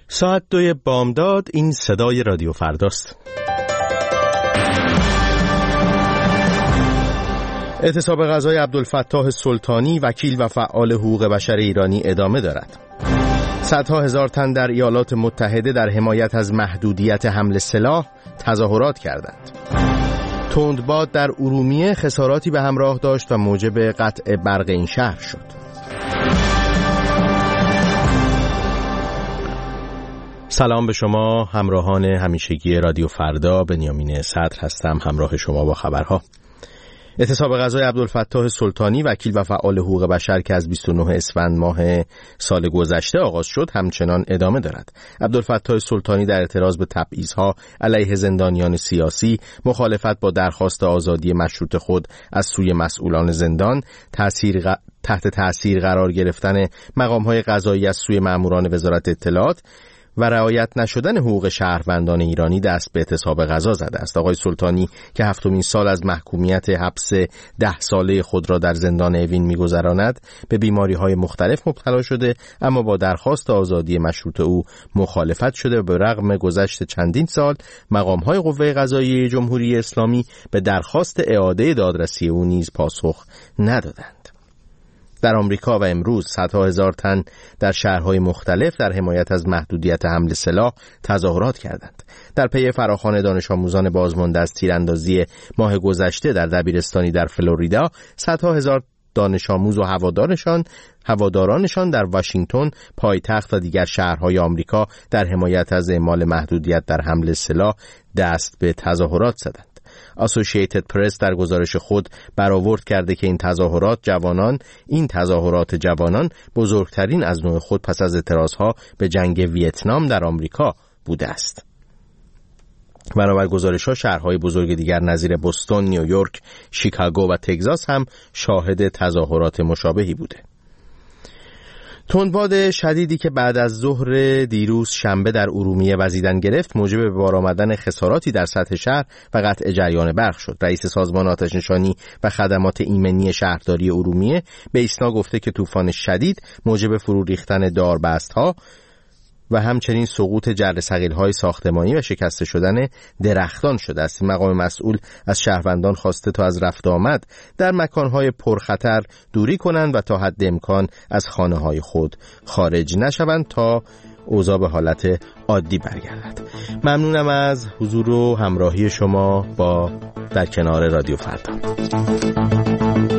ساعت 2 بامداد. این صدای رادیو فرداست. اعتصاب غذای عبدالفتاح سلطانی، وکیل و فعال حقوق بشر ایرانی ادامه دارد. صدها هزار تن در ایالات متحده در حمایت از محدودیت حمل سلاح تظاهرات کردند. تندباد در ارومیه خساراتی به همراه داشت و موجب قطع برق این شهر شد. سلام به شما همراهان همیشگی رادیو فردا. بنیامین صدر هستم همراه شما با خبرها. اعتصاب غذای عبدالفتاح سلطانی، وکیل و فعال حقوق بشر که از 29 اسفند ماه سال گذشته آغاز شد همچنان ادامه دارد. عبدالفتاح سلطانی در اعتراض به تبعیض‌ها علیه زندانیان سیاسی، مخالفت با درخواست آزادی مشروط خود از سوی مسئولان زندان، تحت تأثیر قرار گرفتن مقام‌های قضایی از سوی ماموران وزارت اطلاعات و رعایت نشدن حقوق شهروندان ایرانی دست به اعتصاب غذا زده است. آقای سلطانی که 7مین سال از محکومیت حبس 10 ساله خود را در زندان اوین می‌گذراند، به بیماری‌های مختلف مبتلا شده، اما با درخواست آزادی مشروط او مخالفت شده و به رغم گذشت چندین سال مقام‌های قوه قضاییه جمهوری اسلامی به درخواست اعاده دادرسی او نیز پاسخ ندادند. در آمریکا و امروز صدها هزار تن در شهرهای مختلف در حمایت از محدودیت حمل سلاح تظاهرات کردند. در پی فراخوان دانش آموزان بازمانده از تیراندازی ماه گذشته در دبیرستانی در فلوریدا، صدها هزار دانش آموز و هوادارانشان در واشنگتن پایتخت و دیگر شهرهای آمریکا در حمایت از اعمال محدودیت در حمل سلاح دست به تظاهرات زدند. اسوسییتد پرس در گزارش خود برآورد کرده که این تظاهرات جوانان بزرگترین از نوع خود پس از اعتراضها به جنگ ویتنام در آمریکا بوده است. بنابر گزارش‌ها شهرهای بزرگ دیگر نظیر بوستون، نیویورک، شیکاگو و تگزاس هم شاهد تظاهرات مشابهی بوده. تندباد شدیدی که بعد از ظهر دیروز شنبه در ارومیه وزیدن گرفت موجب به بار آمدن خساراتی در سطح شهر و قطع جریان برق شد. رئیس سازمان آتش‌نشانی و خدمات ایمنی شهرداری ارومیه به ایسنا گفته که طوفان شدید موجب فرو ریختن داربست‌ها و همچنین سقوط جرثقیل‌های ساختمانی و شکسته شدن درختان شده است. مقام مسئول از شهروندان خواسته تا از رفت آمد در مکان‌های پرخطر دوری کنند و تا حد امکان از خانه‌های خود خارج نشوند تا اوضاع به حالت عادی برگردد. ممنونم از حضور و همراهی شما در کنار رادیو فردا.